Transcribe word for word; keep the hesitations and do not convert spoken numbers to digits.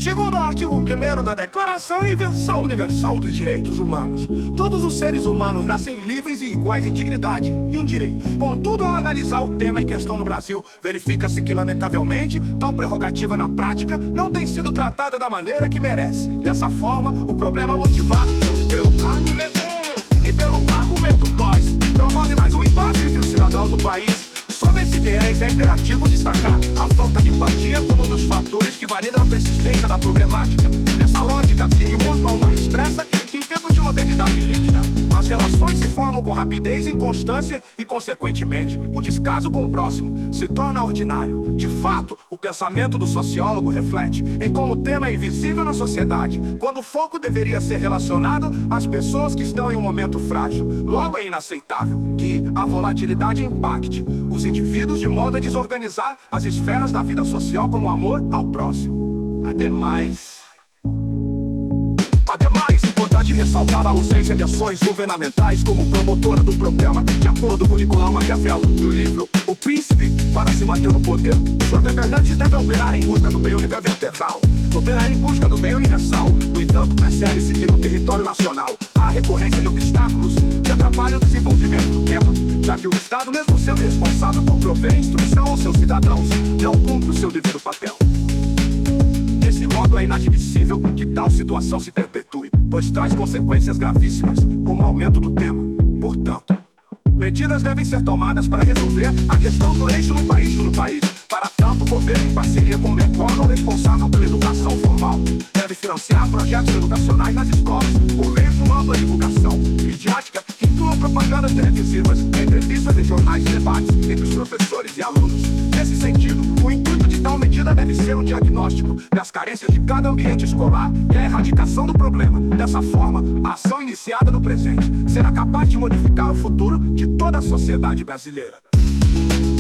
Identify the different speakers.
Speaker 1: Segundo o artigo primeiro da Declaração Universal dos Direitos Humanos, todos os seres humanos nascem livres e iguais em dignidade e um direito. Contudo, ao analisar o tema em questão no Brasil, verifica-se que, lamentavelmente, tal prerrogativa na prática não tem sido tratada da maneira que merece. Dessa forma, o problema motivado pelo argumento e pelo argumento pós promove mais um embate entre os cidadãos do país. Sobre esse viés é imperativo destacar a falta de empatia como um dos fatores que validam a persistência da problemática. Nessa lógica, seguimos a uma expressa que, em tempos de modernidade líquida, as relações se formam com rapidez, inconstância e, consequentemente, o descaso com o próximo se torna ordinário. De fato, o pensamento do sociólogo reflete em como o tema é invisível na sociedade, quando o foco deveria ser relacionado às pessoas que estão em um momento frágil. Logo, é inaceitável que a volatilidade impacte os indivíduos de modo a desorganizar as esferas da vida social como o amor ao próximo. Ademais, Ademais, é importante ressaltar a ausência de ações governamentais como promotora do problema. De acordo com Nicolau Maquiavel, no livro O Príncipe, para se manter no poder, os governantes devem operar em busca do bem universal. Operar em busca do bem universal. No entanto, percebe-se que no território nacional há recorrência de obstáculos que atrapalham o desenvolvimento do tema, já que o Estado, mesmo sendo responsável por prover instrução aos seus cidadãos, não cumpre o seu devido papel. Desse modo, é inadmissível que tal situação se perpetue, pois traz consequências gravíssimas, como o aumento do tema. Portanto, medidas devem ser tomadas para resolver a questão do eixo no país no país. Para tanto, o governo, em parceria com o órgão responsável pela educação formal, deve financiar projetos educacionais nas escolas, por meio de uma ampla divulgação midiática que inclua propagandas televisivas, entrevistas em jornais e debates entre os professores e alunos. Nesse sentido, o intuito de tal medida deve ser um diagnóstico das carências de cada ambiente escolar e a erradicação do problema. Dessa forma, a ação iniciada no presente será capaz de modificar o futuro de toda a sociedade brasileira.